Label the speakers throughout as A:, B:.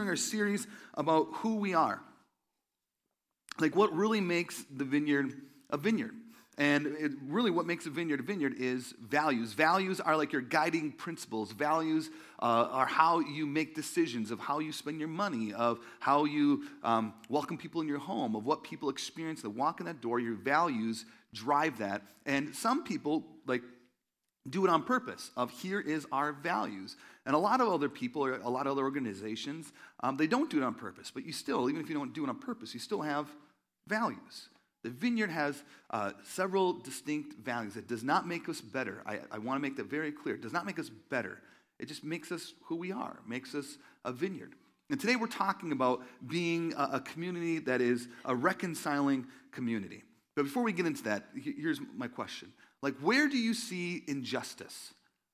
A: our series about who we are. Like what really makes the vineyard a vineyard. And really what makes a vineyard is values. Values are like your guiding principles. Values are how you make decisions, of how you spend your money, of how you welcome people in your home, of what people experience. They walk in that door, your values drive that. And some people do it on purpose, of here is our values. And a lot of other people, or a lot of other organizations, they don't do it on purpose. But you still, even if you don't do it on purpose, you still have values. The vineyard has several distinct values. It does not make us better. I want to make that very clear. It does not make us better. It just makes us who we are. It makes us a vineyard. And today we're talking about being a community that is a reconciling community. But before we get into that, here's my question. Where do you see injustice?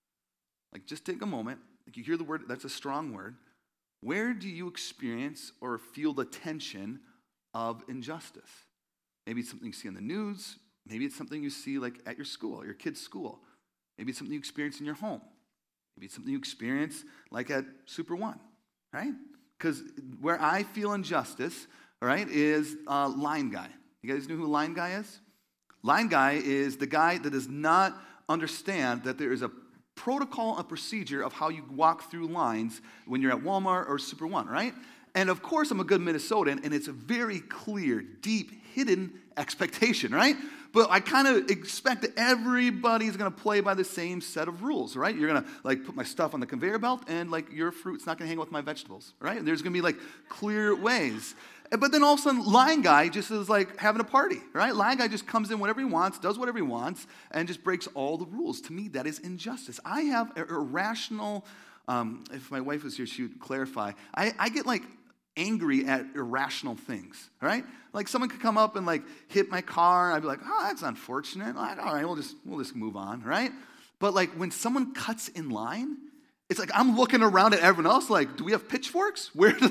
A: Just take a moment. You hear the word, that's a strong word. Where do you experience or feel the tension of injustice? Maybe it's something you see on the news. Maybe it's something you see at your school, your kid's school. Maybe it's something you experience in your home. Maybe it's something you experience at Super One, right? Because where I feel injustice, all right, is Line Guy. You guys know who Line Guy is? Line Guy is the guy that does not understand that there is a protocol, a procedure of how you walk through lines when you're at Walmart or Super One, right? And of course, I'm a good Minnesotan, and it's a very clear, deep, hidden expectation, right? But I kind of expect that everybody's going to play by the same set of rules, right? You're going to put my stuff on the conveyor belt, and your fruit's not going to hang with my vegetables, right? And there's going to be clear ways. But then all of a sudden, Line Guy just is having a party, right? Line Guy just comes in whenever he wants, does whatever he wants, and just breaks all the rules. To me, that is injustice. I have a irrational, if my wife was here, she would clarify. I get angry at irrational things, right? Someone could come up and hit my car, and I'd be like, oh, that's unfortunate. All right, we'll just move on, right? But when someone cuts in line, it's I'm looking around at everyone else do we have pitchforks?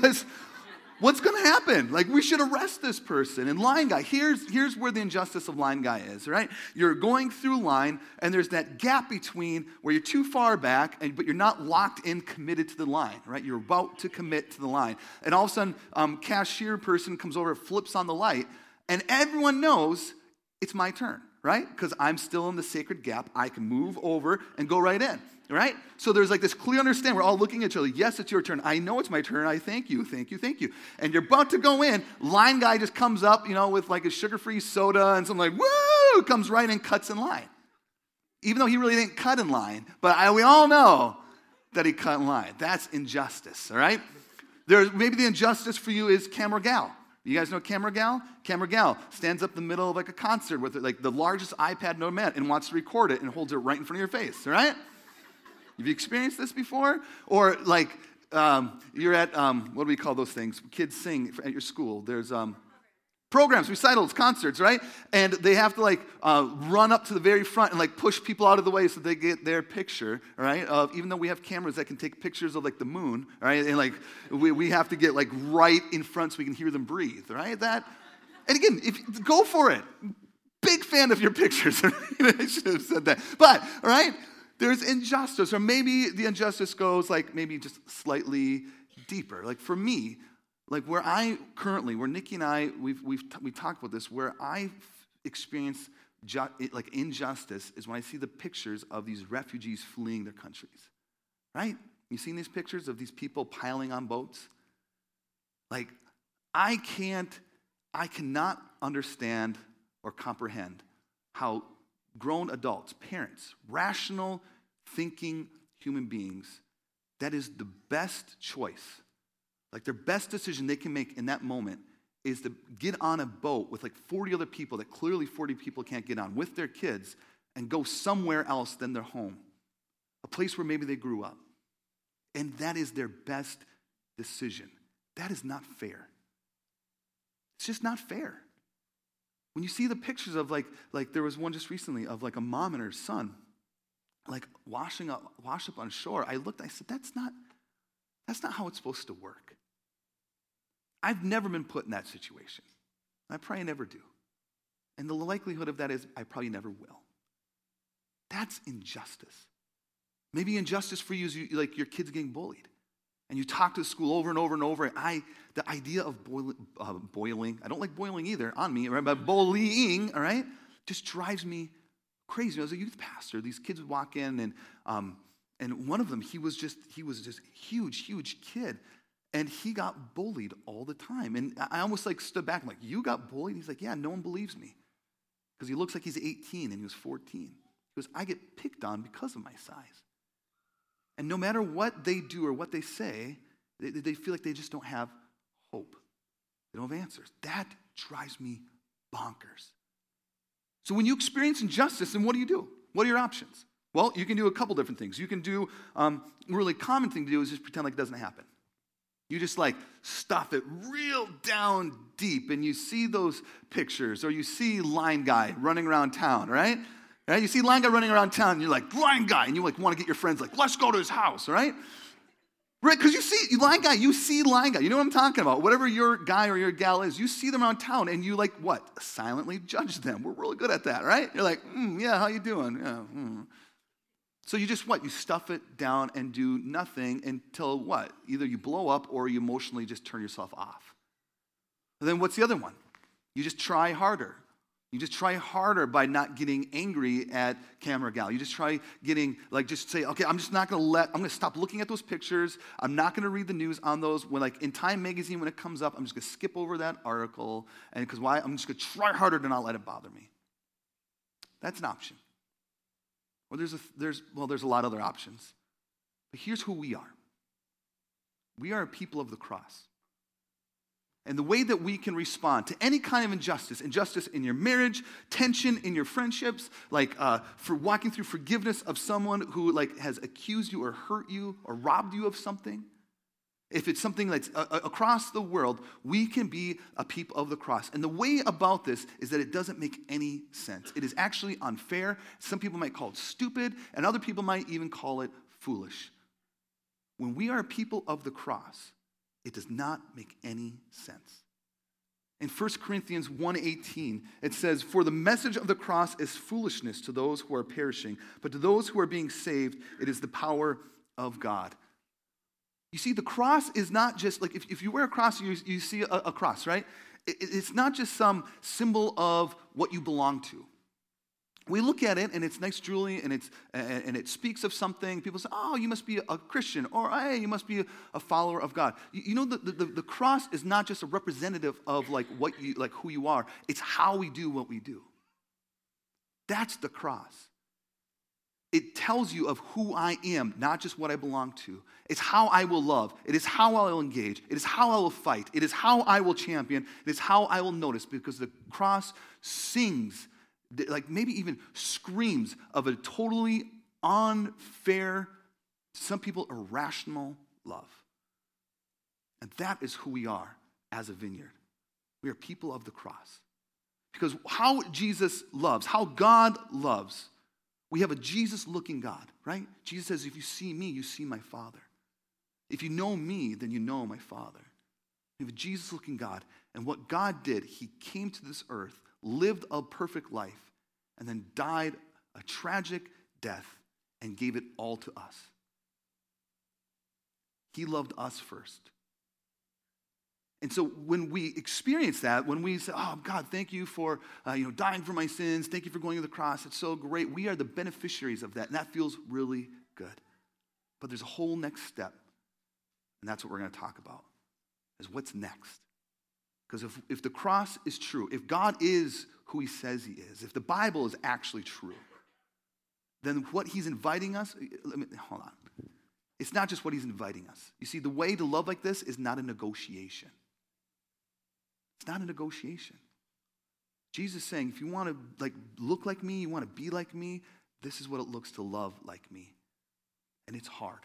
A: What's going to happen? We should arrest this person. And Line Guy, here's where the injustice of Line Guy is, right? You're going through line, and there's that gap between where you're too far back, but you're not locked in, committed to the line, right? You're about to commit to the line. And all of a sudden, cashier person comes over, flips on the light, and everyone knows it's my turn, right? Because I'm still in the sacred gap. I can move over and go right in. Right? So there's this clear understanding. We're all looking at each other. Yes, it's your turn. I know it's my turn. I thank you. And you're about to go in. Line Guy just comes up, with a sugar-free soda and something woo, comes right and cuts in line. Even though he really didn't cut in line, but we all know that he cut in line. That's injustice, all right? Maybe the injustice for you is Camera Gal. You guys know Camera Gal? Camera Gal stands up in the middle of a concert with the largest iPad known man and wants to record it and holds it right in front of your face, all right? Have you experienced this before? Or you're at, what do we call those things? Kids sing at your school. There's programs, recitals, concerts, right? And they have to run up to the very front and push people out of the way so they get their picture, right? Even though we have cameras that can take pictures of the moon, right? And we have to get right in front so we can hear them breathe, right? And again, go for it. Big fan of your pictures. I should have said that. But, all right? There's injustice, or maybe the injustice goes maybe just slightly deeper. For me, where Nikki and I, we talked about this, where I experience injustice is when I see the pictures of these refugees fleeing their countries, right? You seen these pictures of these people piling on boats? I cannot understand or comprehend how grown adults, parents, rational, thinking human beings, that is the best choice. Their best decision they can make in that moment is to get on a boat with 40 other people that clearly 40 people can't get on with their kids and go somewhere else than their home, a place where maybe they grew up. And that is their best decision. That is not fair. It's just not fair. When you see the pictures of there was one just recently of a mom and her son, wash up on shore. I looked, I said, that's not how it's supposed to work. I've never been put in that situation. I probably never do. And the likelihood of that is I probably never will. That's injustice. Maybe injustice for you is your kids getting bullied. And you talk to the school over and over and over. The idea of boiling, I don't like boiling either on me, right? But bullying, all right, just drives me crazy. I was a youth pastor. These kids would walk in, and one of them, he was just huge kid. And he got bullied all the time. And I almost like stood back. I'm like, you got bullied? He's like, yeah, no one believes me. Because he looks like he's 18 and he was 14. He goes, I get picked on because of my size. And no matter what they do or what they say, they feel like they just don't have hope. They don't have answers. That drives me bonkers. So when you experience injustice, then what do? What are your options? Well, you can do a couple different things. You can do, a really common thing to do is just pretend like it doesn't happen. You just like stuff it real down deep, and you see those pictures, or you see line guy running around town, right? You see line guy running around town, and you're like, line guy, and you like want to get your friends like, let's go to his house, right? Right, because you see line guy. You know what I'm talking about. Whatever your guy or your gal is, you see them around town, and you like what? Silently judge them. We're really good at that, right? You're like, yeah, how you doing? Yeah, So you just what? You stuff it down and do nothing until what? Either you blow up or you emotionally just turn yourself off. And then what's the other one? You just try harder. You just try harder by not getting angry at camera gal. You just try getting, just say, okay, I'm going to stop looking at those pictures. I'm not going to read the news on those. When in Time magazine, when it comes up, I'm just going to skip over that article. And because why? I'm just going to try harder to not let it bother me. That's an option. Well, there's a lot of other options. But here's who we are. We are a people of the cross. And the way that we can respond to any kind of injustice in your marriage, tension in your friendships, for walking through forgiveness of someone who has accused you or hurt you or robbed you of something. If it's something that's across the world, we can be a people of the cross. And the way about this is that it doesn't make any sense. It is actually unfair. Some people might call it stupid, and other people might even call it foolish. When we are a people of the cross, it does not make any sense. In 1 Corinthians 1:18, it says, "For the message of the cross is foolishness to those who are perishing, but to those who are being saved, it is the power of God." You see, the cross is not just, if you wear a cross, you see a cross, right? It's not just some symbol of what you belong to. We look at it, and it's nice jewelry, and it speaks of something. People say, oh, you must be a Christian, or hey, you must be a follower of God. You know, the cross is not just a representative of who you are. It's how we do what we do. That's the cross. It tells you of who I am, not just what I belong to. It's how I will love. It is how I will engage. It is how I will fight. It is how I will champion. It is how I will notice, because the cross sings, maybe even screams of a totally unfair, some people irrational love. And that is who we are as a vineyard. We are people of the cross. Because how Jesus loves, how God loves, we have a Jesus-looking God, right? Jesus says, if you see me, you see my Father. If you know me, then you know my Father. We have a Jesus-looking God. And what God did, he came to this earth, lived a perfect life, and then died a tragic death and gave it all to us. He loved us first. And so when we experience that, when we say, oh, God, thank you for dying for my sins, thank you for going to the cross, it's so great, we are the beneficiaries of that, and that feels really good. But there's a whole next step, and that's what we're going to talk about, is what's next. Because if the cross is true, if God is who he says he is, if the Bible is actually true, then what he's inviting us, hold on. It's not just what he's inviting us. You see, the way to love like this is not a negotiation. It's not a negotiation. Jesus is saying, if you want to look like me, you want to be like me, this is what it looks to love like me. And it's hard.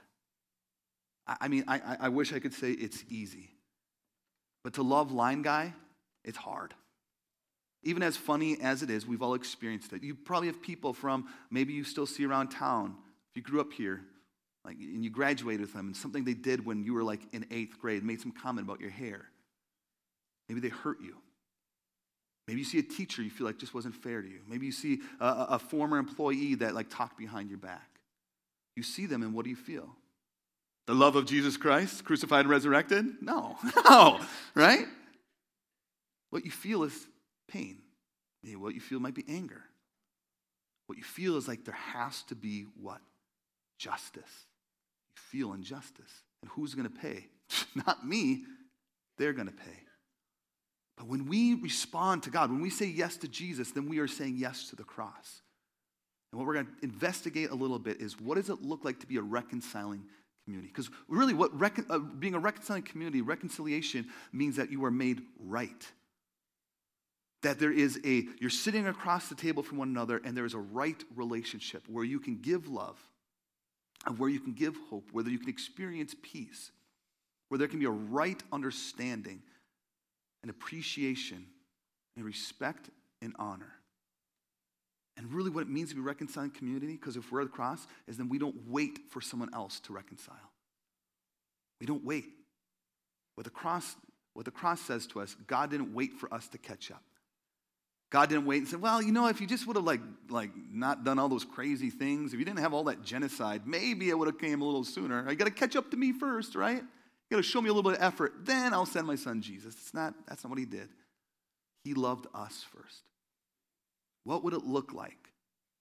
A: I wish I could say it's easy. But to love line guy, it's hard. Even as funny as it is, we've all experienced it. You probably have people from, maybe you still see around town, if you grew up here, and you graduated with them, and something they did when you were in 8th grade made some comment about your hair. Maybe they hurt you. Maybe you see a teacher you feel like just wasn't fair to you. Maybe you see a former employee that talked behind your back. You see them, and what do you feel? The love of Jesus Christ, crucified and resurrected? No, no, right? What you feel is pain. Maybe what you feel might be anger. What you feel is like there has to be what? Justice. You feel injustice. And who's going to pay? Not me. They're going to pay. But when we respond to God, when we say yes to Jesus, then we are saying yes to the cross. And what we're going to investigate a little bit is, what does it look like to be a reconciling community? Because really what being a reconciling community, reconciliation, means that you are made right. That you're sitting across the table from one another, and there is a right relationship where you can give love, and where you can give hope, where you can experience peace, where there can be a right understanding and appreciation and respect and honor. And really what it means to be a reconciling community, because if we're at the cross, is then we don't wait for someone else to reconcile. We don't wait. What the cross says to us, God didn't wait for us to catch up. God didn't wait and say, well, if you just would have like not done all those crazy things, if you didn't have all that genocide, maybe it would have came a little sooner. You got to catch up to me first, right? You got to show me a little bit of effort. Then I'll send my son Jesus. That's not what he did. He loved us first. What would it look like?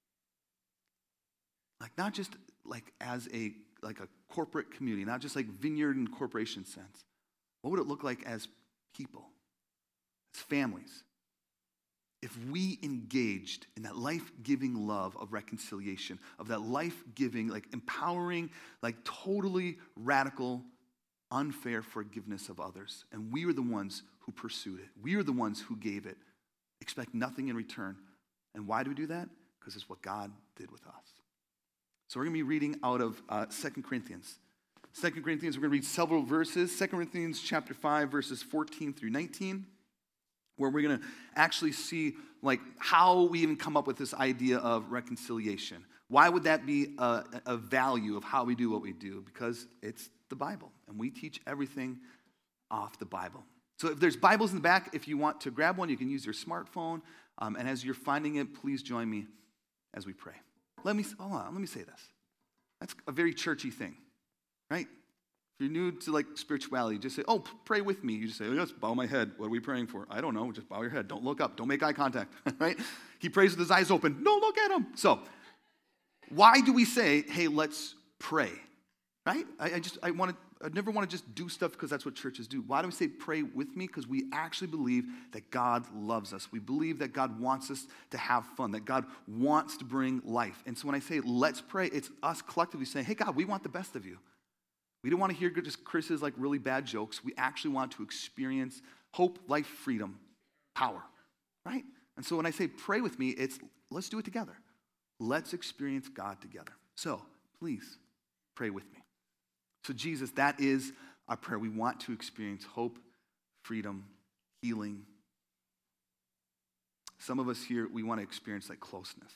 A: Like not just like as a corporate community, not just like vineyard and corporation sense. What would it look like as people, as families? If we engaged in that life-giving love of reconciliation, of that life-giving, like empowering, like totally radical, unfair forgiveness of others, and we were the ones who pursued it. We were the ones who gave it. Expect nothing in return. And why do we do that? Because it's what God did with us. So we're going to be reading out of 2 Corinthians. 2 Corinthians, we're going to read several verses. 2 Corinthians chapter 5, verses 14 through 19. Where we're going to actually see like how we even come up with this idea of reconciliation. Why would that be a value of how we do what we do? Because it's the Bible, and we teach everything off the Bible. So if there's Bibles in the back, if you want to grab one, you can use your smartphone. And as you're finding it, please join me as we pray. Let me say this. That's a very churchy thing, right? If you're new to like spirituality, just say, oh, pray with me. You just say, oh, yes, bow my head. What are we praying for? I don't know. Just bow your head. Don't look up. Don't make eye contact, right? He prays with his eyes open. Don't look at him. So why do we say, hey, let's pray, right? I never want to just do stuff because that's what churches do. Why do we say pray with me? Because we actually believe that God loves us. We believe that God wants us to have fun, that God wants to bring life. And so when I say let's pray, it's us collectively saying, hey, God, we want the best of you. We don't want to hear just Chris's like really bad jokes. We actually want to experience hope, life, freedom, power, right? And so when I say pray with me, it's let's do it together. Let's experience God together. So please pray with me. So Jesus, that is our prayer. We want to experience hope, freedom, healing. Some of us here, we want to experience like closeness.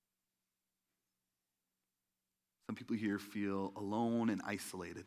A: Some people here feel alone and isolated.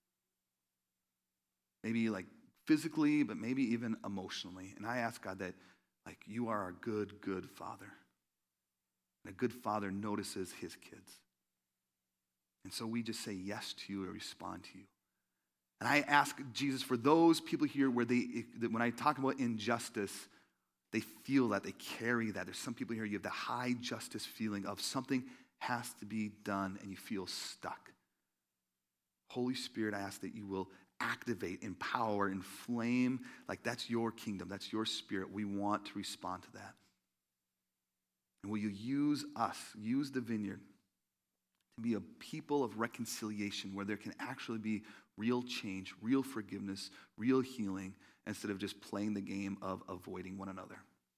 A: Maybe like physically, but maybe even emotionally. And I ask God that like you are a good, good father. And a good father notices his kids. And so we just say yes to you or respond to you. And I ask Jesus for those people here where when I talk about injustice, they feel that, they carry that. There's some people here, you have the high justice feeling of something has to be done and you feel stuck. Holy Spirit, I ask that you will activate, empower, inflame, like that's your kingdom, that's your spirit. We want to respond to that. And will you use us, use the vineyard, to be a people of reconciliation where there can actually be real change, real forgiveness, real healing, instead of just playing the game of avoiding one another.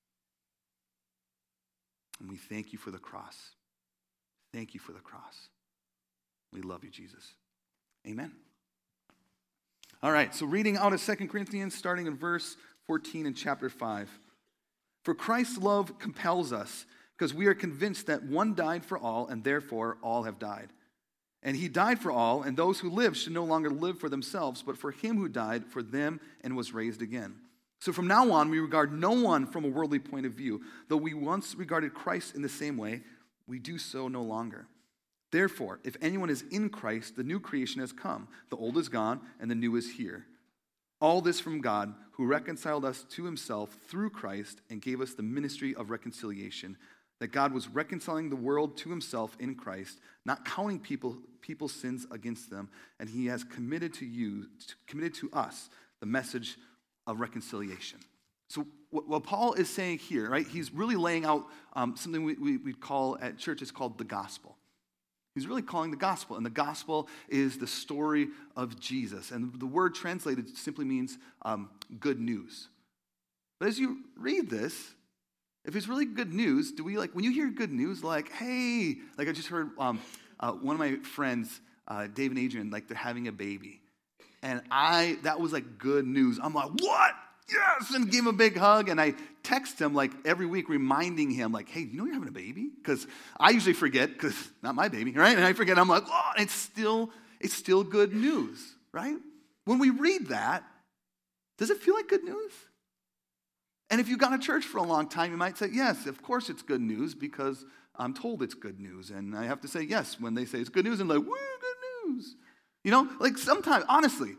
A: And we thank you for the cross. Thank you for the cross. We love you, Jesus. Amen. All right, so reading out of 2 Corinthians, starting in verse 14 in chapter 5. For Christ's love compels us, because we are convinced that one died for all, and therefore all have died. And he died for all, and those who live should no longer live for themselves, but for him who died for them and was raised again. So from now on, we regard no one from a worldly point of view. Though we once regarded Christ in the same way, we do so no longer. Therefore, if anyone is in Christ, the new creation has come. The old is gone, and the new is here. All this from God, who reconciled us to himself through Christ and gave us the ministry of reconciliation, that God was reconciling the world to himself in Christ, not counting people's sins against them, and he has committed to us the message of reconciliation. So what Paul is saying here, right, he's really laying out something we call at church, it's called the gospel. He's really calling the gospel, and the gospel is the story of Jesus. And the word translated simply means good news. But as you read this, if it's really good news, do we when you hear good news, hey, I just heard one of my friends, Dave and Adrian, they're having a baby. And that was good news. I'm like, what? Yes! And give him a big hug. And I text him every week reminding him hey, you know you're having a baby? Because I usually forget, because not my baby, right? And I forget. I'm like, oh, it's still good news, right? When we read that, does it feel like good news? And if you've gone to church for a long time, you might say, yes, of course it's good news because I'm told it's good news. And I have to say yes when they say it's good news. And woo, good news. Sometimes, honestly,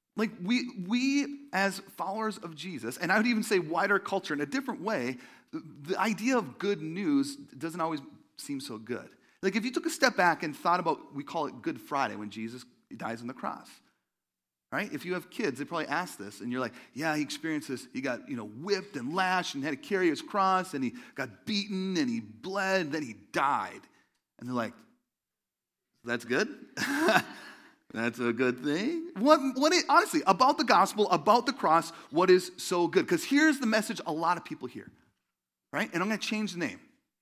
A: we as followers of Jesus, and I would even say wider culture in a different way, the idea of good news doesn't always seem so good. If you took a step back and thought about, we call it Good Friday when Jesus dies on the cross, right? If you have kids, they probably ask this, and you're like, yeah, he experienced this. He got, whipped and lashed and had to carry his cross, and he got beaten, and he bled, and then he died. And they're like, that's good? That's a good thing. Honestly, about the gospel, about the cross, what is so good? Because here's the message a lot of people hear, right? And I'm going to change the name.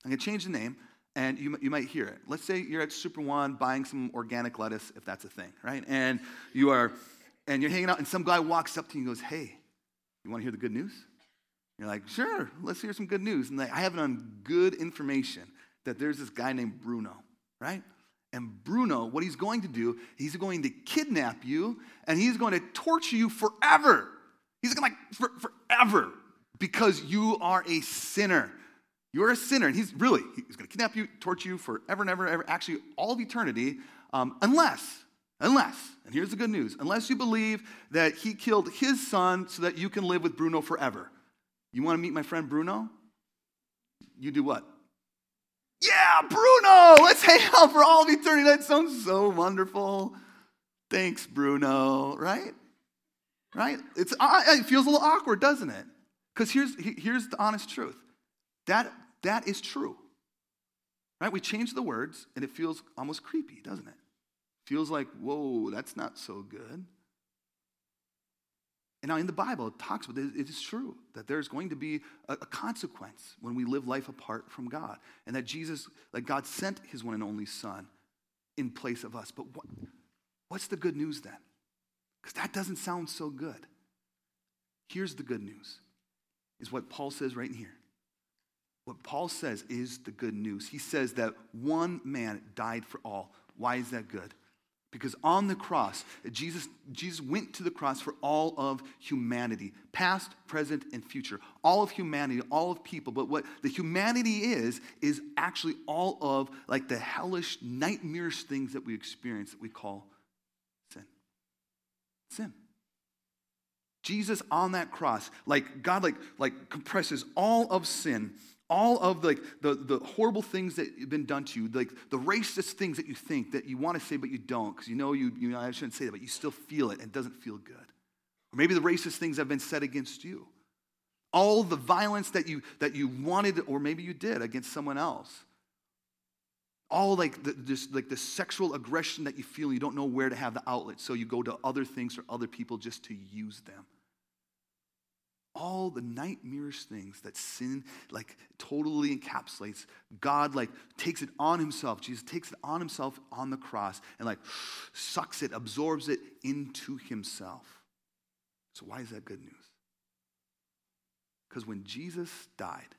A: And you might hear it. Let's say you're at Super One buying some organic lettuce, if that's a thing, right? And you're hanging out, and some guy walks up to you and goes, hey, you want to hear the good news? You're like, sure, let's hear some good news. And I have it on good information that there's this guy named Bruno, right? And Bruno, what he's going to do, he's going to kidnap you, and he's going to torture you forever. He's going to forever, because you are a sinner. You're a sinner, and he's going to kidnap you, torture you forever and ever, actually all of eternity, unless, and here's the good news, unless you believe that he killed his son so that you can live with Bruno forever. You want to meet my friend Bruno? You do what? Yeah, Bruno, let's hang out for all of eternity. That sounds so wonderful. Thanks, Bruno, right? Right? It feels a little awkward, doesn't it? Because here's the honest truth. That is true, right? We change the words, and it feels almost creepy, doesn't it? Feels like, whoa, that's not so good. And now in the Bible, it talks about it is true that there's going to be a consequence when we live life apart from God. And that God sent his one and only son in place of us. But what's the good news then? Because that doesn't sound so good. Here's the good news, is what Paul says right in here. What Paul says is the good news. He says that one man died for all. Why is that good? Because on the cross, Jesus went to the cross for all of humanity, past, present, and future. All of humanity, all of people. But what the humanity is actually all of the hellish, nightmarish things that we experience that we call sin. Sin. Jesus on that cross, God compresses all of sin, all of the horrible things that have been done to you, the racist things that you think that you want to say but you don't, because you I shouldn't say that, but you still feel it and it doesn't feel good. Or maybe the racist things have been said against you. All the violence that you wanted, or maybe you did, against someone else. All the sexual aggression that you feel, you don't know where to have the outlet, so you go to other things or other people just to use them. All the nightmarish things that sin totally encapsulates, God takes it on himself. Jesus takes it on himself on the cross and sucks it, absorbs it into himself. So why is that good news? Because when Jesus died,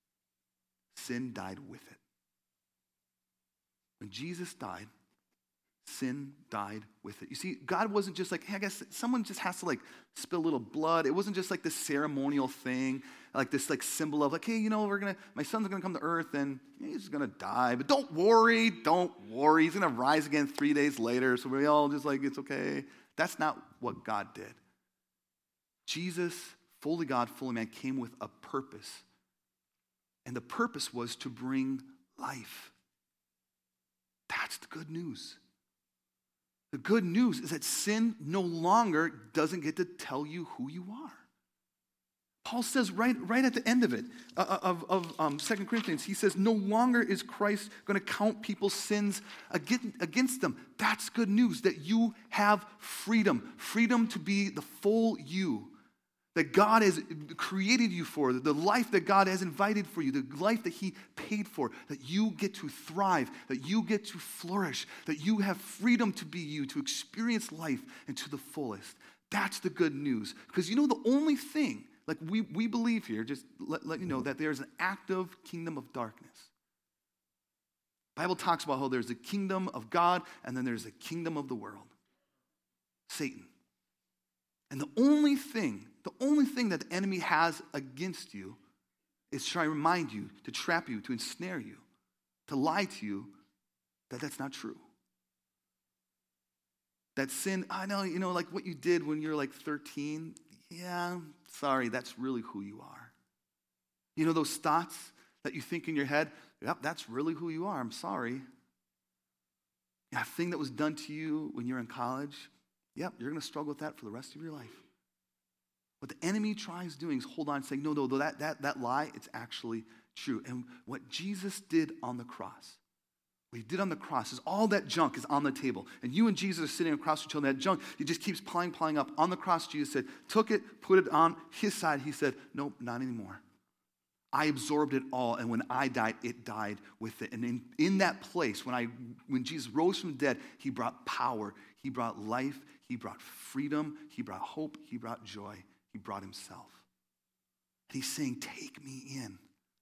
A: sin died with it. When Jesus died, sin died with it. You see, God wasn't just like, hey, I guess someone just has to like spill a little blood. It wasn't just like this ceremonial thing, like this like symbol of like, hey, my son's gonna come to earth and he's gonna die. But don't worry. He's gonna rise again 3 days later. So we all just like, it's okay. That's not what God did. Jesus, fully God, fully man, came with a purpose. And the purpose was to bring life. That's the good news. The good news is that sin no longer doesn't get to tell you who you are. Paul says right at the end of it, of 2 Corinthians, he says, no longer is Christ going to count people's sins against them. That's good news, that you have freedom to be the full you, that God has created you for, the life that God has invited for you, the life that he paid for, that you get to thrive, that you get to flourish, that you have freedom to be you, to experience life and to the fullest. That's the good news. Because the only thing, like we believe here, just let you know that there's an active kingdom of darkness. The Bible talks about how there's a kingdom of God and then there's a kingdom of the world, Satan. And the only thing that the enemy has against you is to try to remind you, to trap you, to ensnare you, to lie to you that that's not true. That sin, I know, like what you did when you're like 13, yeah, sorry, that's really who you are. Those thoughts that you think in your head, yep, that's really who you are, I'm sorry. That thing that was done to you when you're in college, yep, you're going to struggle with that for the rest of your life. What the enemy tries doing is hold on and say, no, that lie, it's actually true. And what Jesus did on the cross, what he did on the cross is all that junk is on the table. And you and Jesus are sitting across each other, and that junk, it just keeps piling up. On the cross, Jesus said, took it, put it on his side. He said, nope, not anymore. I absorbed it all, and when I died, it died with it. And in that place, when Jesus rose from the dead, he brought power, he brought life, he brought freedom, he brought hope, he brought joy, he brought himself. And he's saying, take me in.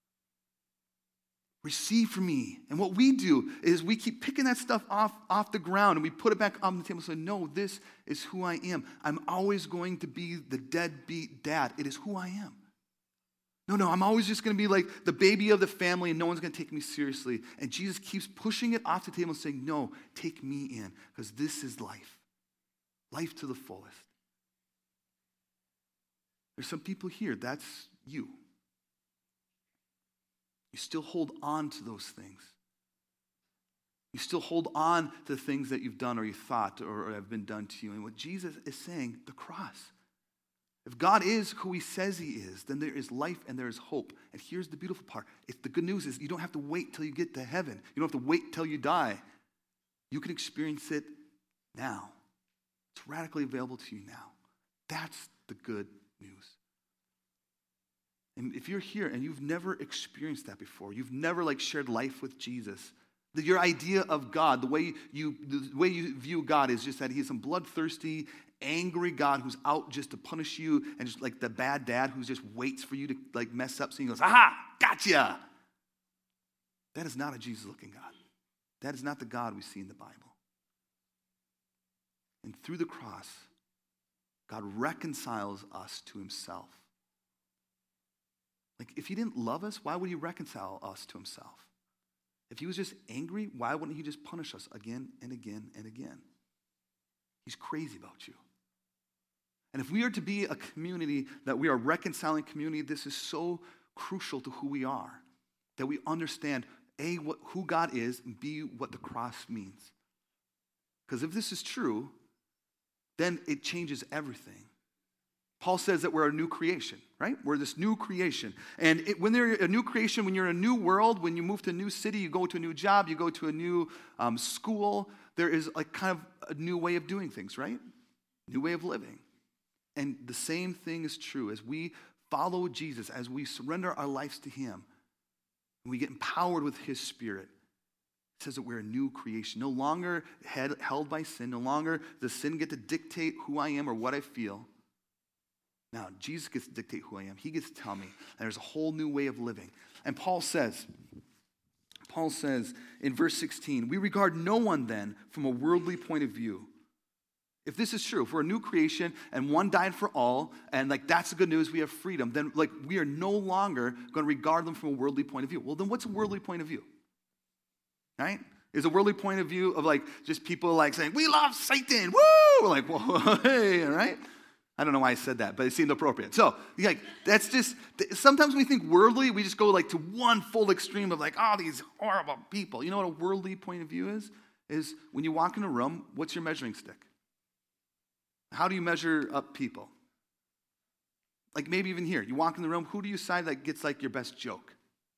A: Receive from me. And what we do is we keep picking that stuff off the ground and we put it back on the table and say, no, this is who I am. I'm always going to be the deadbeat dad. It is who I am. No, I'm always just going to be like the baby of the family and no one's going to take me seriously. And Jesus keeps pushing it off the table and saying, no, take me in because this is life. Life to the fullest. There's some people here, that's you. You still hold on to those things. You still hold on to the things that you've done or you thought or have been done to you. And what Jesus is saying, the cross. If God is who he says he is, then there is life and there is hope. And here's the beautiful part. The good news is you don't have to wait till you get to heaven. You don't have to wait till you die. You can experience it now. It's radically available to you now. That's the good news. And if you're here and you've never experienced that before, you've never shared life with Jesus, your idea of God, the way you view God is just that he's some bloodthirsty, angry God who's out just to punish you and just like the bad dad who just waits for you to mess up so he goes, aha, gotcha. That is not a Jesus-looking God. That is not the God we see in the Bible. And through the cross, God reconciles us to himself. If he didn't love us, why would he reconcile us to himself? If he was just angry, why wouldn't he just punish us again and again and again? He's crazy about you. And if we are to be a community that we are reconciling community, this is so crucial to who we are, that we understand, A, who God is, and B, what the cross means. Because if this is true, then it changes everything. Paul says that we're a new creation, right? We're this new creation. And when they're a new creation, when you're in a new world, when you move to a new city, you go to a new job, you go to a new school, there is kind of a new way of doing things, right? New way of living. And the same thing is true as we follow Jesus, as we surrender our lives to him, and we get empowered with his Spirit. It says that we're a new creation, no longer held by sin, no longer does sin get to dictate who I am or what I feel. Now, Jesus gets to dictate who I am. He gets to tell me. And there's a whole new way of living. And Paul says Paul says in verse 16, we regard no one then from a worldly point of view. If this is true, if we're a new creation and one died for all, and like that's the good news, we have freedom, then like we are no longer going to regard them from a worldly point of view. Well, then what's a worldly point of view? Right? Is a worldly point of view of like just people like saying, we love Satan, woo! We're like, whoa, hey, all right? I don't know why I said that, but it seemed appropriate. So, like, that's just, sometimes we think worldly, we just go like to one full extreme of like, oh, these horrible people. You know what a worldly point of view is? Is when you walk in a room, what's your measuring stick? How do you measure up people? Like maybe even here, you walk in the room, who do you decide that gets like your best joke?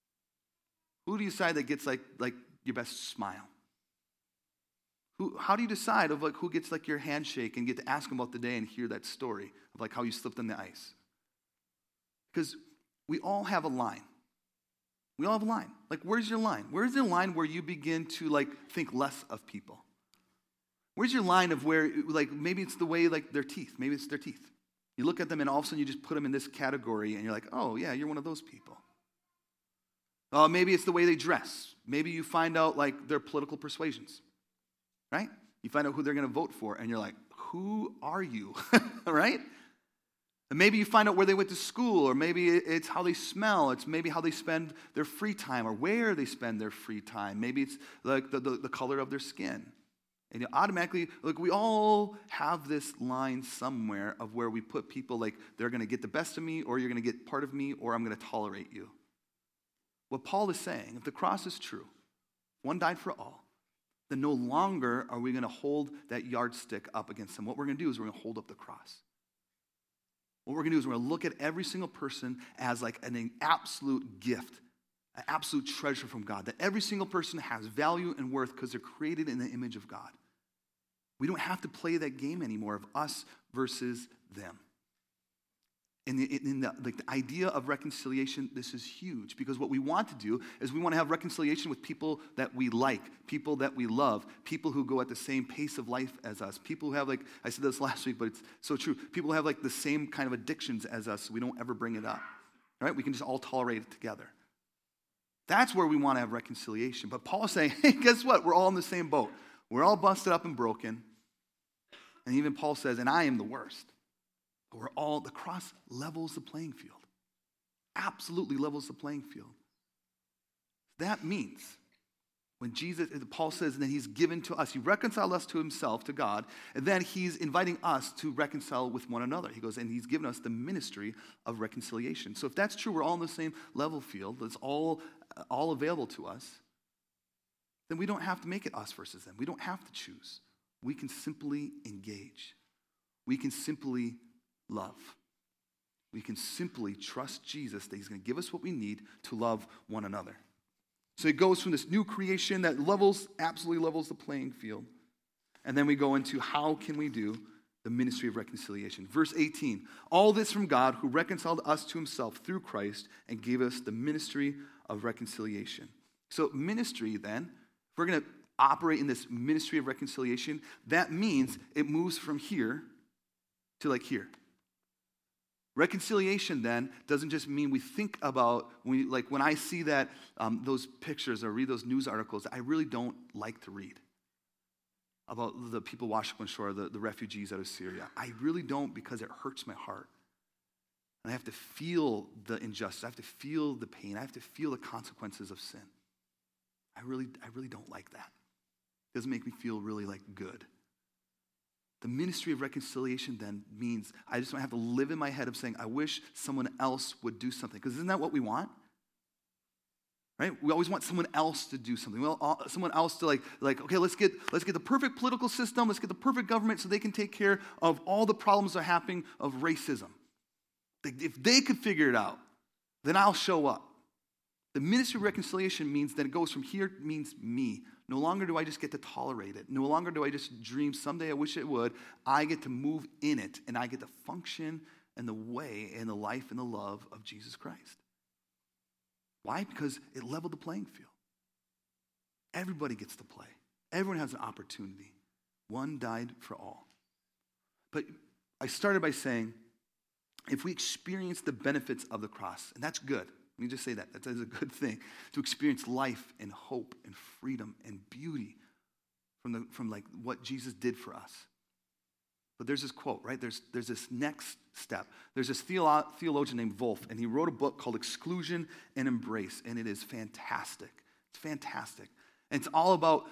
A: Who do you decide that gets like your best smile? How do you decide of like who gets like your handshake and get to ask them about the day and hear that story of like how you slipped on the ice? Because we all have a line. We all have a line. Like where's your line? Where's the line where you begin to like think less of people? Where's your line of where like maybe it's the way like their teeth. Maybe it's their teeth. You look at them and all of a sudden you just put them in this category and you're like, oh yeah, you're one of those people. Maybe it's the way they dress. Maybe you find out like their political persuasions. Right? You find out who they're going to vote for, and you're like, who are you? Right? And maybe you find out where they went to school, or maybe it's how they smell. It's maybe how they spend their free time, or where they spend their free time. Maybe it's like the color of their skin. And you automatically, like we all have this line somewhere of where we put people like, they're going to get the best of me, or you're going to get part of me, or I'm going to tolerate you. What Paul is saying, if the cross is true, one died for all, then no longer are we going to hold that yardstick up against them. What we're going to do is we're going to hold up the cross. What we're going to do is we're going to look at every single person as like an absolute gift, an absolute treasure from God, that every single person has value and worth because they're created in the image of God. We don't have to play that game anymore of us versus them. In the idea of reconciliation, this is huge because what we want to do is we want to have reconciliation with people that we like, people that we love, people who go at the same pace of life as us, people who have like, I said this last week, but it's so true, people who have like the same kind of addictions as us, so we don't ever bring it up, right? We can just all tolerate it together. That's where we want to have reconciliation. But Paul is saying, hey, guess what? We're all in the same boat. We're all busted up and broken. And even Paul says, and I am the worst. The cross levels the playing field. Absolutely levels the playing field. That means when Paul says that he's given to us, he reconciled us to himself, to God, and then he's inviting us to reconcile with one another. He goes, and he's given us the ministry of reconciliation. So if that's true, we're all in the same level field, it's all available to us, then we don't have to make it us versus them. We don't have to choose. We can simply engage. We can simply love. We can simply trust Jesus that he's going to give us what we need to love one another. So it goes from this new creation that absolutely levels the playing field. And then we go into how can we do the ministry of reconciliation. Verse 18, all this from God who reconciled us to himself through Christ and gave us the ministry of reconciliation. So ministry then, if we're going to operate in this ministry of reconciliation, that means it moves from here to like here. Reconciliation then doesn't just mean we think about, when I see that, those pictures or read those news articles, I really don't like to read about the people washing on shore, the refugees out of Syria. I really don't because it hurts my heart. And I have to feel the injustice. I have to feel the pain. I have to feel the consequences of sin. I really don't like that. It doesn't make me feel really like good. The ministry of reconciliation then means I just don't have to live in my head of saying, I wish someone else would do something. Because isn't that what we want? Right? We always want someone else to do something. Someone else to like, okay, let's get the perfect political system, let's get the perfect government so they can take care of all the problems that are happening of racism. If they could figure it out, then I'll show up. The ministry of reconciliation means that it goes from here, means me. No longer do I just get to tolerate it. No longer do I just dream someday I wish it would. I get to move in it, and I get to function in the way and the life and the love of Jesus Christ. Why? Because it leveled the playing field. Everybody gets to play. Everyone has an opportunity. One died for all. But I started by saying, if we experience the benefits of the cross, and that's good, Let me just say that. That is a good thing. To experience life and hope and freedom and beauty from like what Jesus did for us. But there's this quote, right? There's this next step. There's this theologian named Wolf, and he wrote a book called Exclusion and Embrace, and it is fantastic. It's fantastic. And it's all about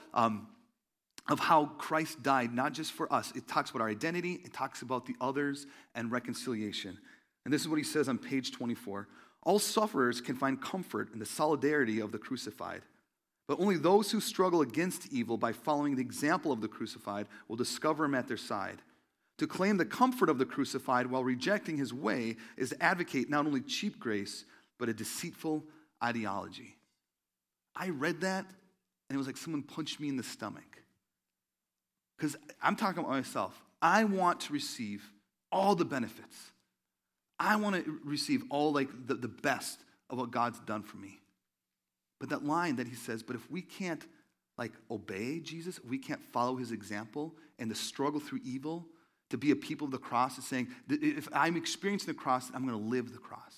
A: of how Christ died, not just for us. It talks about our identity. It talks about the others and reconciliation. And this is what he says on page 24. All sufferers can find comfort in the solidarity of the crucified. But only those who struggle against evil by following the example of the crucified will discover him at their side. To claim the comfort of the crucified while rejecting his way is to advocate not only cheap grace, but a deceitful ideology. I read that, and it was like someone punched me in the stomach. Because I'm talking about myself. I want to receive all the benefits. I want to receive all like the best of what God's done for me. But that line that he says, but if we can't like obey Jesus, we can't follow his example and the struggle through evil to be a people of the cross, is saying that if I'm experiencing the cross, I'm going to live the cross.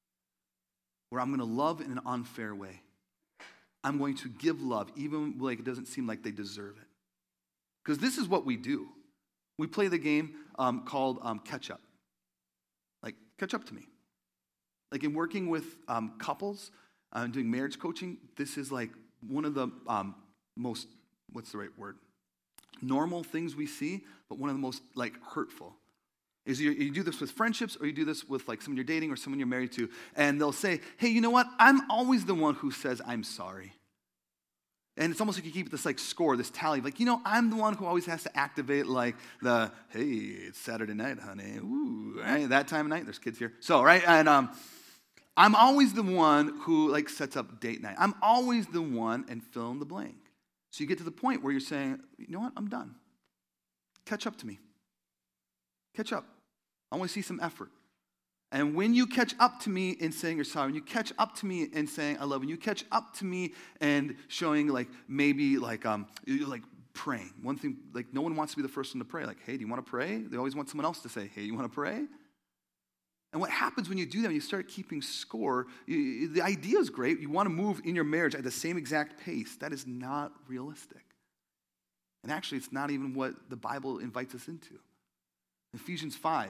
A: Where I'm going to love in an unfair way. I'm going to give love even like it doesn't seem like they deserve it. Because this is what we do. We play the game called Catch Up. Like, catch up to me. Like in working with couples, doing marriage coaching, this is like one of the most, what's the right word? Normal things we see, but one of the most like hurtful. Is you do this with friendships, or you do this with like someone you're dating or someone you're married to, and they'll say, hey, you know what? I'm always the one who says I'm sorry. And it's almost like you keep this like score, this tally. Like, you know, I'm the one who always has to activate like the, hey, it's Saturday night, honey. Ooh, right? That time of night, there's kids here. So, right? And I'm always the one who like sets up date night. I'm always the one, and fill in the blank. So you get to the point where you're saying, you know what? I'm done. Catch up to me. Catch up. I want to see some effort. And when you catch up to me in saying you're sorry, when you catch up to me in saying I love you, when you catch up to me and showing like maybe like praying. One thing, like no one wants to be the first one to pray. Like, hey, do you want to pray? They always want someone else to say, hey, you want to pray? And what happens when you do that, when you start keeping score, the idea is great. You want to move in your marriage at the same exact pace. That is not realistic. And actually, it's not even what the Bible invites us into. Ephesians 5.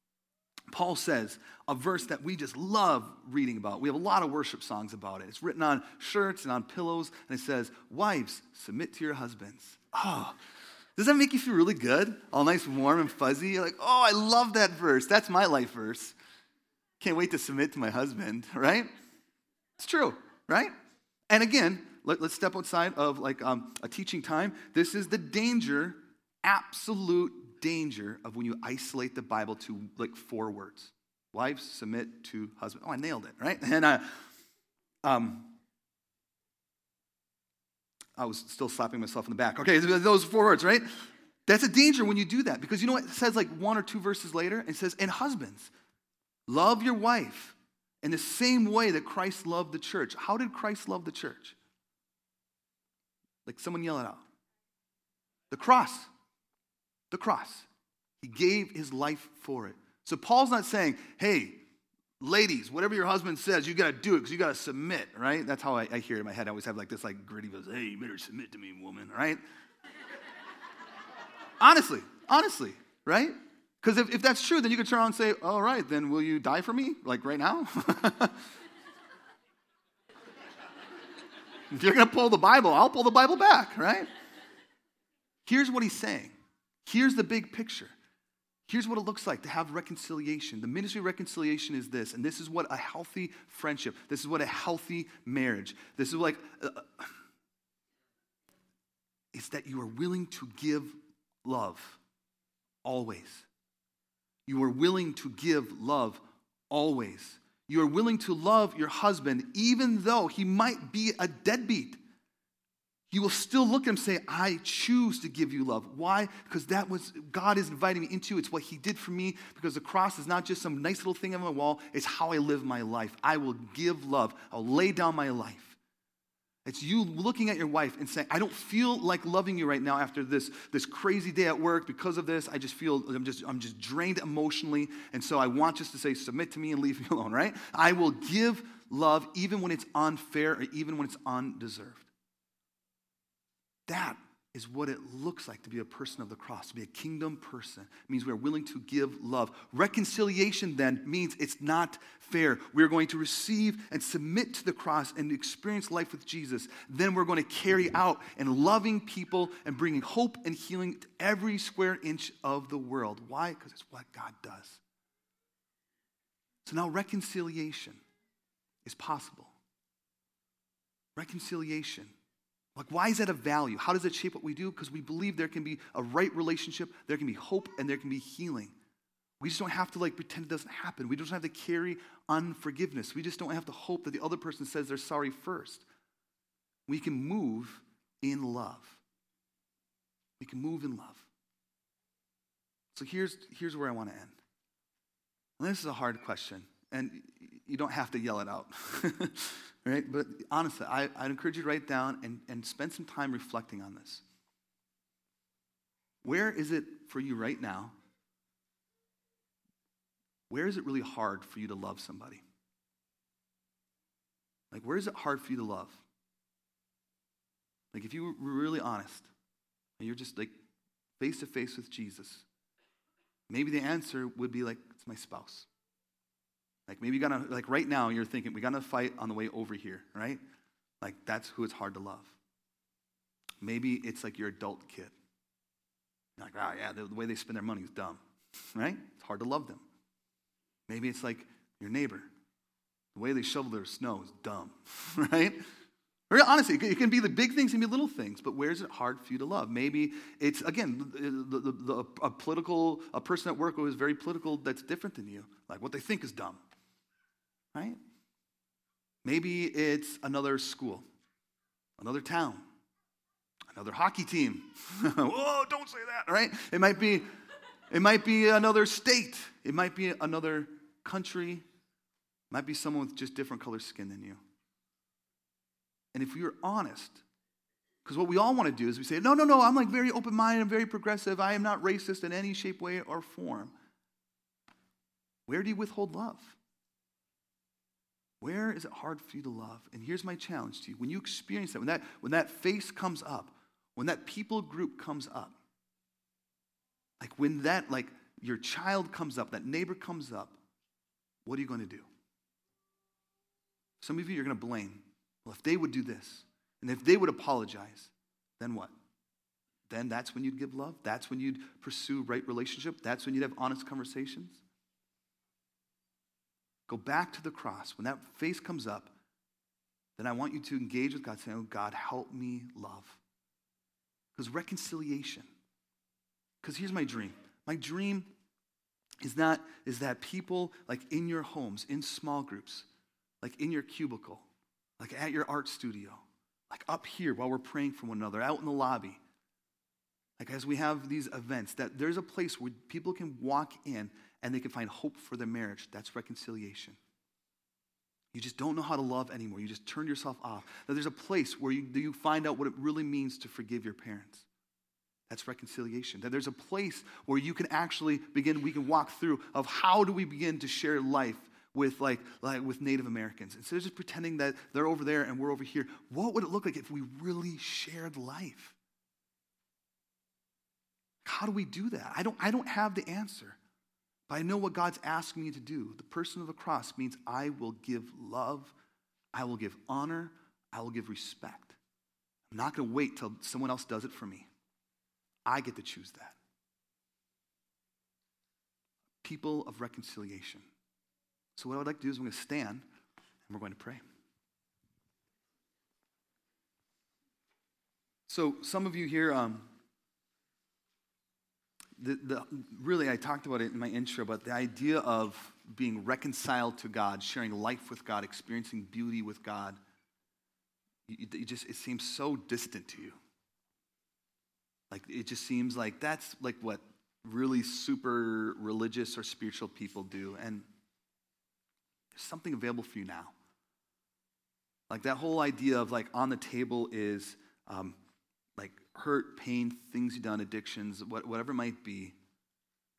A: Paul says a verse that we just love reading about. We have a lot of worship songs about it. It's written on shirts and on pillows, and it says, wives, submit to your husbands. Oh, does that make you feel really good? All nice, warm, and fuzzy? You're like, oh, I love that verse. That's my life verse. Can't wait to submit to my husband, right? It's true, right? And again, let's step outside of like a teaching time. This is the danger, absolute danger of when you isolate the Bible to like 4 words. Wives, submit to husband. Oh, I nailed it, right? And I was still slapping myself in the back. Okay, those 4 words, right? That's a danger when you do that, because you know what it says like 1 or 2 verses later? It says, and husbands, love your wife in the same way that Christ loved the church. How did Christ love the church? Like someone yell it out. The cross. The cross. He gave his life for it. So Paul's not saying, hey, ladies, whatever your husband says, you got to do it because you got to submit, right? That's how I hear it in my head. I always have like this like gritty voice, hey, you better submit to me, woman, right? Honestly, right? Because if that's true, then you could turn around and say, all right, then will you die for me? Like right now? If you're going to pull the Bible, I'll pull the Bible back, right? Here's what he's saying. Here's the big picture. Here's what it looks like to have reconciliation. The ministry of reconciliation is this, and this is what a healthy friendship, this is what a healthy marriage, this is like, it's that you are willing to give love always. You are willing to give love always. You are willing to love your husband even though he might be a deadbeat. You will still look at him and say, I choose to give you love. Why? Because that was, God is inviting me into. It's what he did for me, because the cross is not just some nice little thing on my wall. It's how I live my life. I will give love. I'll lay down my life. It's you looking at your wife and saying, I don't feel like loving you right now after this crazy day at work. Because of this, I just feel, I'm just drained emotionally. And so I want just to say, submit to me and leave me alone, right? I will give love even when it's unfair or even when it's undeserved. That is what it looks like to be a person of the cross, to be a kingdom person. It means we're willing to give love. Reconciliation then means it's not fair. We're going to receive and submit to the cross and experience life with Jesus. Then we're going to carry out and loving people and bringing hope and healing to every square inch of the world. Why? Because it's what God does. So now reconciliation is possible. Reconciliation. Like, why is that a value? How does it shape what we do? Because we believe there can be a right relationship, there can be hope, and there can be healing. We just don't have to pretend it doesn't happen. We don't have to carry unforgiveness. We just don't have to hope that the other person says they're sorry first. We can move in love. We can move in love. So here's where I want to end. And this is a hard question, and you don't have to yell it out. Right? But honestly, I'd encourage you to write down and spend some time reflecting on this. Where is it for you right now? Where is it really hard for you to love somebody? Where is it hard for you to love? If you were really honest, and you're just face to face with Jesus, maybe the answer would be it's my spouse. Maybe you gotta, right now you're thinking, we gotta fight on the way over here, right? That's who it's hard to love. Maybe it's your adult kid. You're yeah, the way they spend their money is dumb, right? It's hard to love them. Maybe it's your neighbor. The way they shovel their snow is dumb, right? Or honestly, it can be the big things and be little things, but where is it hard for you to love? Maybe it's, again, a person at work who is very political that's different than you. What they think is dumb, right? Maybe it's another school, another town, another hockey team. Whoa, don't say that, right? It might be another state. It might be another country. It might be someone with just different color skin than you. And if you're honest, because what we all want to do is we say, no, I'm very open-minded, I'm very progressive, I am not racist in any shape, way, or form. Where do you withhold love? Where is it hard for you to love? And here's my challenge to you. When you experience that, when that face comes up, when that people group comes up, when that, your child comes up, that neighbor comes up, what are you going to do? Some of you are going to blame. Well, if they would do this, and if they would apologize, then what? Then that's when you'd give love? That's when you'd pursue right relationship? That's when you'd have honest conversations? Go back to the cross. When that face comes up, then I want you to engage with God, saying, oh, God, help me love. Because reconciliation. Because here's my dream. My dream is that people, in your homes, in small groups, in your cubicle, at your art studio, up here while we're praying for one another, out in the lobby, as we have these events, that there's a place where people can walk in and they can find hope for their marriage. That's reconciliation. You just don't know how to love anymore. You just turn yourself off. That there's a place where you find out what it really means to forgive your parents. That's reconciliation. That there's a place where you can actually we can walk through of how do we begin to share life with with Native Americans. Instead of just pretending that they're over there and we're over here, what would it look like if we really shared life? How do we do that? I don't have the answer, but I know what God's asking me to do. The person of the cross means I will give love, I will give honor, I will give respect. I'm not going to wait till someone else does it for me. I get to choose that. People of reconciliation. So what I would like to do is I'm going to stand and we're going to pray. So some of you here, really I talked about it in my intro, but the idea of being reconciled to God, sharing life with God, experiencing beauty with God, it seems so distant to you. It just seems like that's what really super religious or spiritual people do. And there's something available for you now. That whole idea of on the table is hurt, pain, things you've done, addictions, whatever it might be.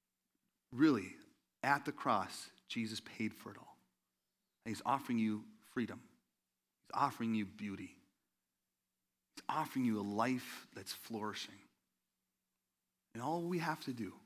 A: Really, at the cross, Jesus paid for it all. And he's offering you freedom. He's offering you beauty. He's offering you a life that's flourishing. And all we have to do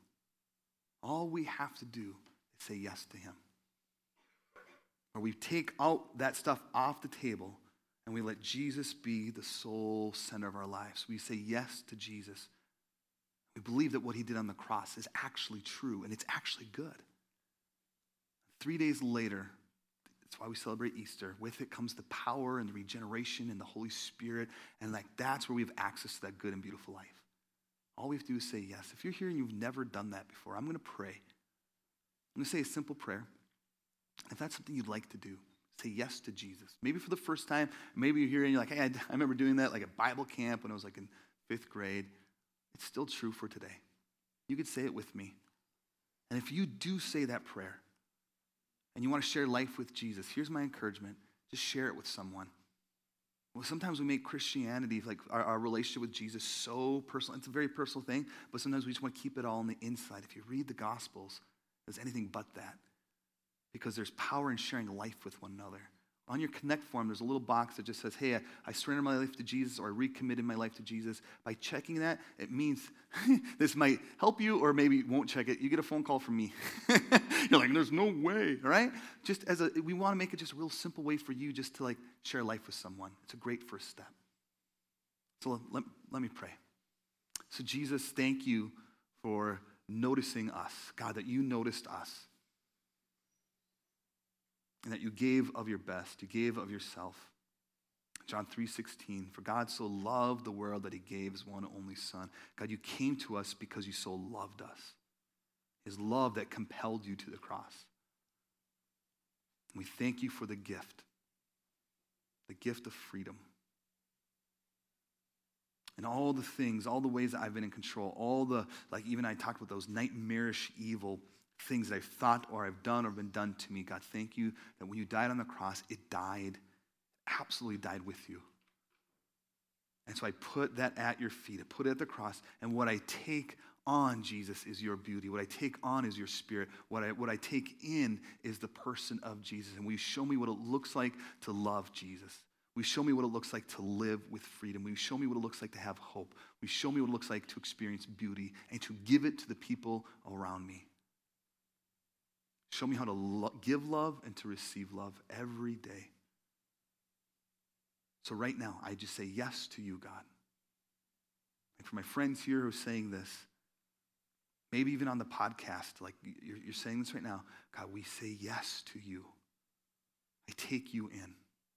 A: is say yes to him. Or we take out that stuff off the table and we let Jesus be the sole center of our lives. We say yes to Jesus. We believe that what he did on the cross is actually true and it's actually good. 3 days later, that's why we celebrate Easter. With it comes the power and the regeneration and the Holy Spirit. And that's where we have access to that good and beautiful life. All we have to do is say yes. If you're here and you've never done that before, I'm going to pray. I'm going to say a simple prayer. If that's something you'd like to do, say yes to Jesus. Maybe for the first time, maybe you're here and you're like, hey, I remember doing that like at Bible camp when I was like in 5th grade. It's still true for today. You could say it with me. And if you do say that prayer and you want to share life with Jesus, here's my encouragement. Just share it with someone. Well, sometimes we make Christianity, like our relationship with Jesus, so personal. It's a very personal thing, but sometimes we just want to keep it all on the inside. If you read the Gospels, there's anything but that. Because there's power in sharing life with one another. On your Connect form, there's a little box that just says, hey, I surrendered my life to Jesus, or I recommitted my life to Jesus. By checking that, it means this might help you, or maybe it won't check it. You get a phone call from me. You're like, there's no way, all right? Just we want to make it just a real simple way for you just to like share life with someone. It's a great first step. So let me pray. So Jesus, thank you for noticing us. God, that you noticed us. And that you gave of your best. You gave of yourself. John 3:16, for God so loved the world that he gave his one and only son. God, you came to us because you so loved us. His love that compelled you to the cross. And we thank you for the gift of freedom. And all the things, all the ways that I've been in control, all the, like even I talked about those nightmarish evil things that I've thought or I've done or been done to me. God, thank you that when you died on the cross, it died, absolutely died with you. And so I put that at your feet. I put it at the cross. And what I take on, Jesus, is your beauty. What I take on is your spirit. What I take in is the person of Jesus. And will you show me what it looks like to love Jesus? Will you show me what it looks like to live with freedom? Will you show me what it looks like to have hope? Will you show me what it looks like to experience beauty and to give it to the people around me? Show me how to give love and to receive love every day. So right now, I just say yes to you, God. And for my friends here who are saying this, maybe even on the podcast, like you're saying this right now, God, we say yes to you. I take you in.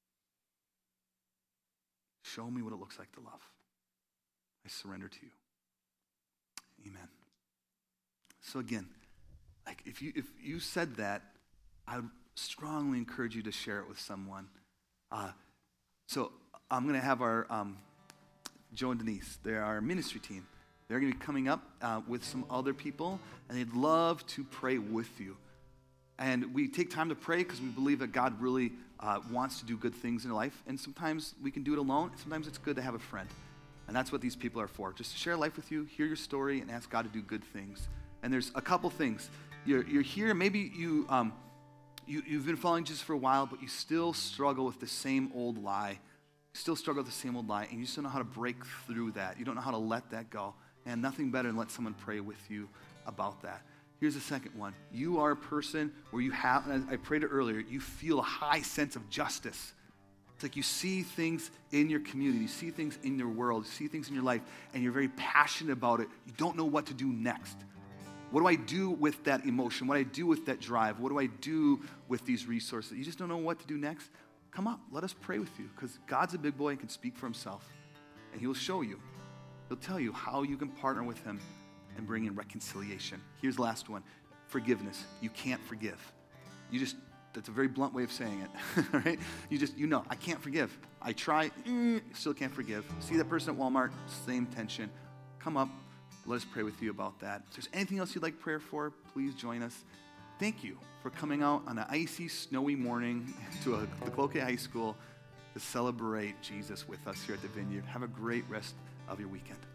A: Show me what it looks like to love. I surrender to you. Amen. So again, like if you said that, I would strongly encourage you to share it with someone. So I'm going to have our Joe and Denise, they're our ministry team. They're going to be coming up with some other people, and they'd love to pray with you. And we take time to pray because we believe that God really wants to do good things in your life. And sometimes we can do it alone. Sometimes it's good to have a friend. And that's what these people are for, just to share life with you, hear your story, and ask God to do good things. And there's a couple things. You're here, maybe you've been following Jesus for a while, but you still struggle with the same old lie. You still struggle with the same old lie, and you just don't know how to break through that. You don't know how to let that go. And nothing better than let someone pray with you about that. Here's the second one. You are a person where you have, and I prayed it earlier, you feel a high sense of justice. It's like you see things in your community, you see things in your world, you see things in your life, and you're very passionate about it. You don't know what to do next. What do I do with that emotion? What do I do with that drive? What do I do with these resources? You just don't know what to do next? Come up, let us pray with you, because God's a big boy and can speak for himself. And he will show you. He'll tell you how you can partner with him and bring in reconciliation. Here's the last one. Forgiveness. You can't forgive. That's a very blunt way of saying it, all right? I can't forgive. I try, still can't forgive. See that person at Walmart, same tension. Come up, let us pray with you about that. If there's anything else you'd like prayer for, please join us. Thank you for coming out on an icy, snowy morning to the Cloquet High School to celebrate Jesus with us here at the Vineyard. Have a great rest of your weekend.